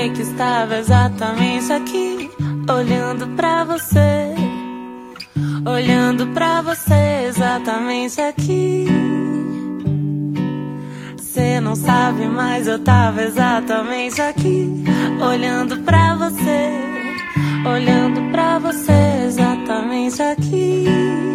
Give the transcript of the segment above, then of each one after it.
sonhei que estava exatamente aqui, olhando pra você, olhando pra você exatamente aqui. Cê não sabe, mas eu tava exatamente aqui, olhando pra você, olhando pra você exatamente aqui.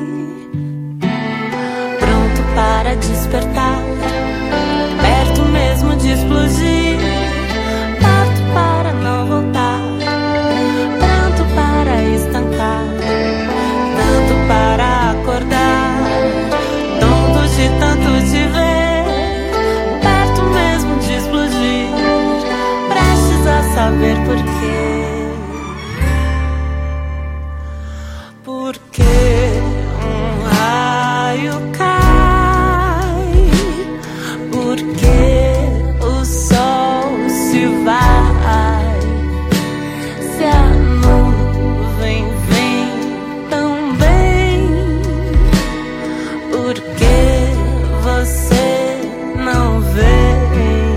Pronto para despertar, perto mesmo de explodir, parto para não voltar, pronto para estancar, tanto para acordar, tonto de tanto te ver, perto mesmo de explodir, prestes a saber por quê. Porque um raio cai, porque o sol se vai, se a nuvem vem também, porque você não vem.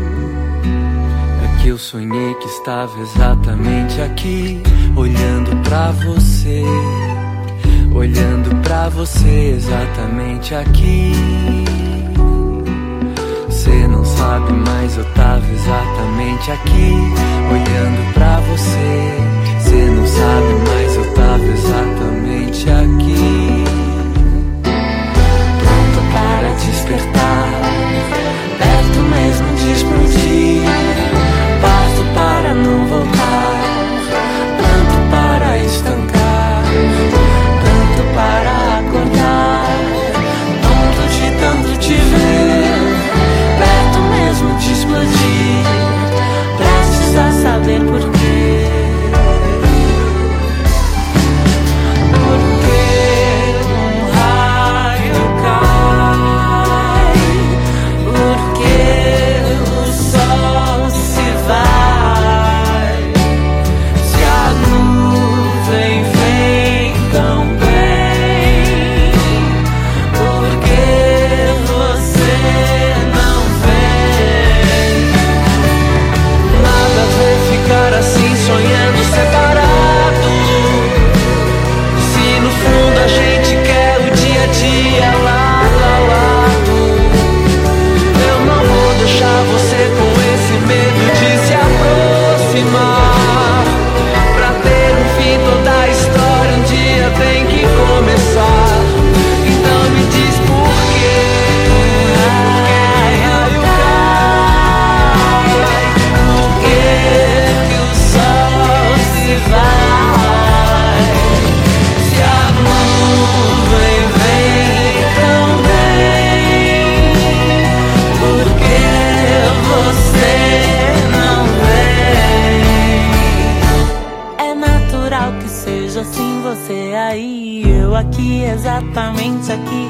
É que eu sonhei que estava exatamente aqui, olhando pra você, olhando pra você exatamente aqui. Cê não sabe, mas eu tava exatamente aqui, olhando pra você. Cê não sabe, mas eu tava exatamente aqui. Pronto para despertar, perto mesmo de explodir, parto para não voltar, pronto para estancar, tanto para acordar, tonto de tanto te ver, perto mesmo de explodir, prestes a saber por quê. Porque um raio cai, porque o sol se vai, se a nuvem vem também, porque você não vem. Nada a ver ficar assim sonhando separado, se no fundo a gente quer o dia a dia lado a lado. Eu não vou deixar você com esse medo de se aproximar. Pra ter um fim toda a história um dia tem que começar. Então me diz por quê, raio cai, por que o sol se vai, se a nuvem vem também, porque você não vem. É natural que seja assim, você aí, eu aqui, exatamente aqui.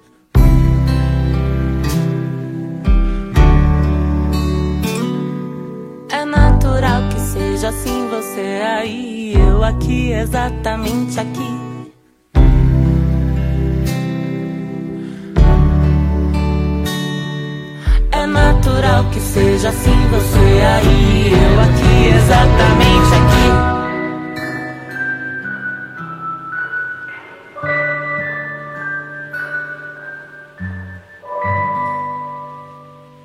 É natural que seja assim, você aí, eu aqui, exatamente aqui. É natural que seja assim, você aí, eu aqui, exatamente aqui.